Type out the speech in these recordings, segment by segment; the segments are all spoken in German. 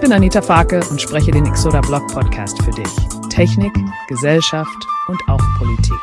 bin Anita Farke und spreche den Exoda Blog Podcast für dich. Technik, Gesellschaft und auch Politik.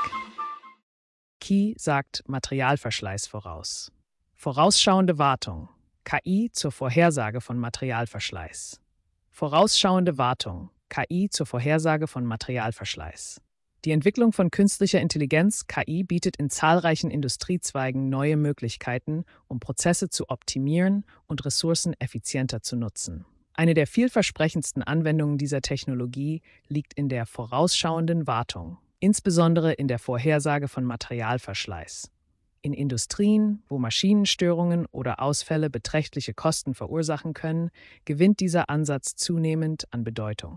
KI sagt Materialverschleiß voraus. Vorausschauende Wartung. KI zur Vorhersage von Materialverschleiß. Vorausschauende Wartung. KI zur Vorhersage von Materialverschleiß. Die Entwicklung von künstlicher Intelligenz, KI, bietet in zahlreichen Industriezweigen neue Möglichkeiten, um Prozesse zu optimieren und Ressourcen effizienter zu nutzen. Eine der vielversprechendsten Anwendungen dieser Technologie liegt in der vorausschauenden Wartung, insbesondere in der Vorhersage von Materialverschleiß. In Industrien, wo Maschinenstörungen oder Ausfälle beträchtliche Kosten verursachen können, gewinnt dieser Ansatz zunehmend an Bedeutung.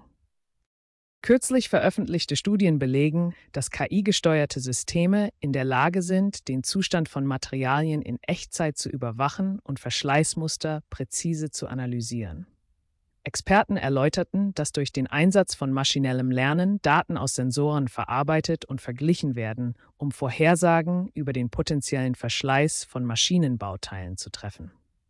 Kürzlich veröffentlichte Studien belegen, dass KI-gesteuerte Systeme in der Lage sind, den Zustand von Materialien in Echtzeit zu überwachen und Verschleißmuster präzise zu analysieren. Experten erläuterten, dass durch den Einsatz von maschinellem Lernen Daten aus Sensoren verarbeitet und verglichen werden, um Vorhersagen über den potenziellen Verschleiß von Maschinenbauteilen zu treffen.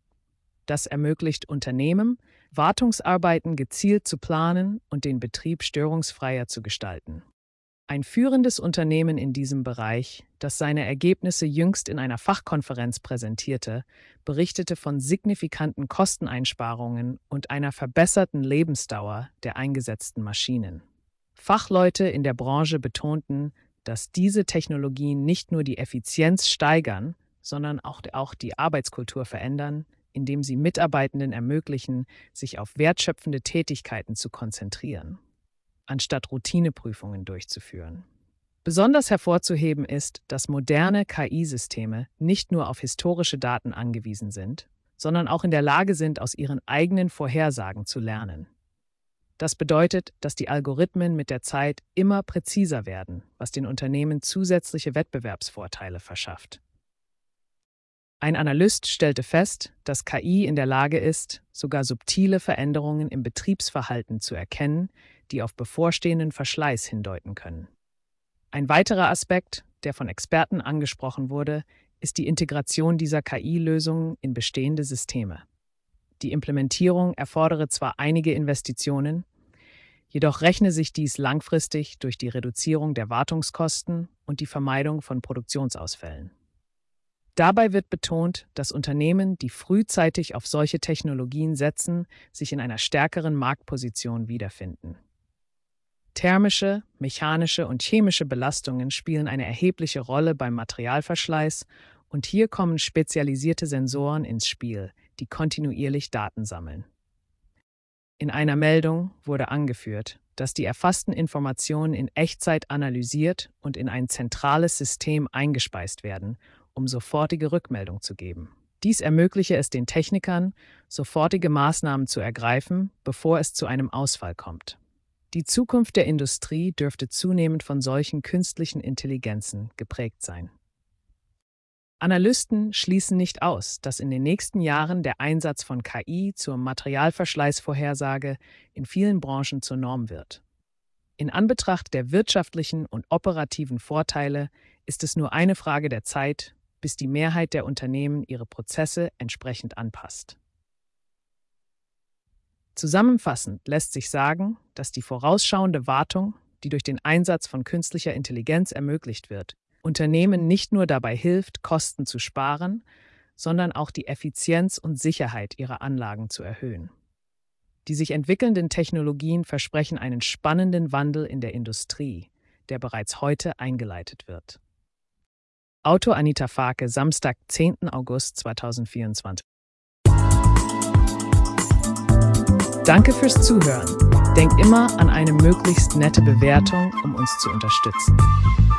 Das ermöglicht Unternehmen, Wartungsarbeiten gezielt zu planen und den Betrieb störungsfreier zu gestalten. Ein führendes Unternehmen in diesem Bereich, das seine Ergebnisse jüngst in einer Fachkonferenz präsentierte, berichtete von signifikanten Kosteneinsparungen und einer verbesserten Lebensdauer der eingesetzten Maschinen. Fachleute in der Branche betonten, dass diese Technologien nicht nur die Effizienz steigern, sondern auch die Arbeitskultur verändern, indem sie Mitarbeitenden ermöglichen, sich auf wertschöpfende Tätigkeiten zu konzentrieren, anstatt Routineprüfungen durchzuführen. Besonders hervorzuheben ist, dass moderne KI-Systeme nicht nur auf historische Daten angewiesen sind, sondern auch in der Lage sind, aus ihren eigenen Vorhersagen zu lernen. Das bedeutet, dass die Algorithmen mit der Zeit immer präziser werden, was den Unternehmen zusätzliche Wettbewerbsvorteile verschafft. Ein Analyst stellte fest, dass KI in der Lage ist, sogar subtile Veränderungen im Betriebsverhalten zu erkennen, die auf bevorstehenden Verschleiß hindeuten können. Ein weiterer Aspekt, der von Experten angesprochen wurde, ist die Integration dieser KI-Lösungen in bestehende Systeme. Die Implementierung erfordere zwar einige Investitionen, jedoch rechne sich dies langfristig durch die Reduzierung der Wartungskosten und die Vermeidung von Produktionsausfällen. Dabei wird betont, dass Unternehmen, die frühzeitig auf solche Technologien setzen, sich in einer stärkeren Marktposition wiederfinden. Thermische, mechanische und chemische Belastungen spielen eine erhebliche Rolle beim Materialverschleiß und hier kommen spezialisierte Sensoren ins Spiel, die kontinuierlich Daten sammeln. In einer Meldung wurde angeführt, dass die erfassten Informationen in Echtzeit analysiert und in ein zentrales System eingespeist werden, um sofortige Rückmeldung zu geben. Dies ermögliche es den Technikern, sofortige Maßnahmen zu ergreifen, bevor es zu einem Ausfall kommt. Die Zukunft der Industrie dürfte zunehmend von solchen künstlichen Intelligenzen geprägt sein. Analysten schließen nicht aus, dass in den nächsten Jahren der Einsatz von KI zur Materialverschleißvorhersage in vielen Branchen zur Norm wird. In Anbetracht der wirtschaftlichen und operativen Vorteile ist es nur eine Frage der Zeit, bis die Mehrheit der Unternehmen ihre Prozesse entsprechend anpasst. Zusammenfassend lässt sich sagen, dass die vorausschauende Wartung, die durch den Einsatz von künstlicher Intelligenz ermöglicht wird, Unternehmen nicht nur dabei hilft, Kosten zu sparen, sondern auch die Effizienz und Sicherheit ihrer Anlagen zu erhöhen. Die sich entwickelnden Technologien versprechen einen spannenden Wandel in der Industrie, der bereits heute eingeleitet wird. Autor Anita Farke, Samstag, 10. August 2024. Danke fürs Zuhören. Denk immer an eine möglichst nette Bewertung, um uns zu unterstützen.